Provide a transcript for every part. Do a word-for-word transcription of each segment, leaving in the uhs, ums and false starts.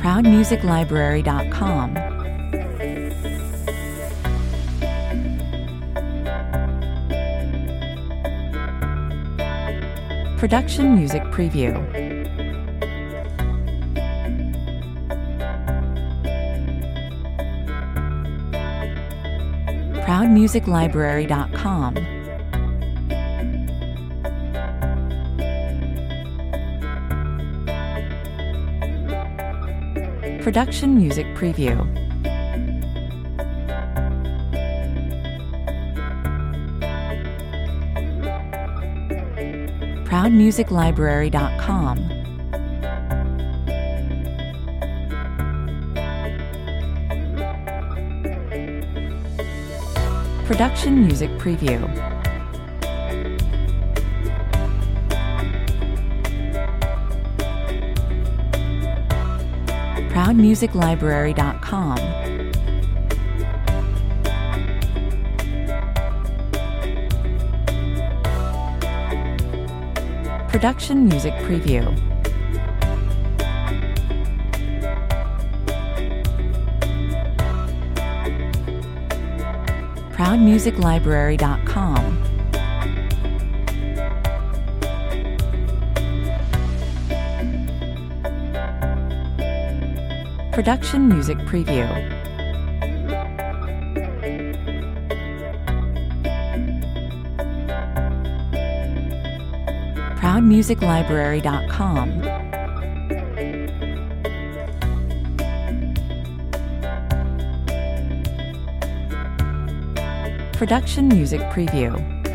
proud music library dot com. Production Music Preview. proud music library dot com. Production Music Preview. proud music library dot com. Production Music Preview. proud music library dot com. Production Music Preview. proud music library dot com. Production Music Preview. proud music library dot com. Production Music Preview.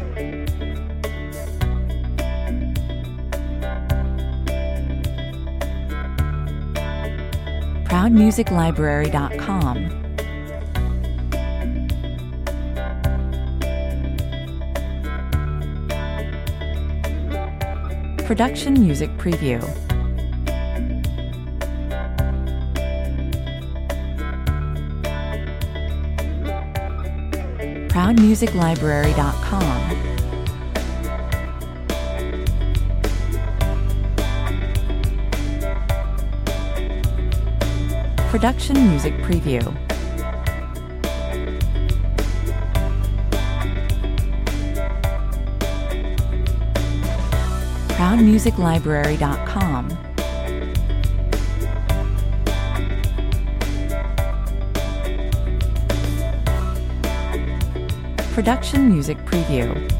proud music library dot com. Production Music Preview. proud music library dot com. Production Music Preview. proud music library dot com. Production Music Preview.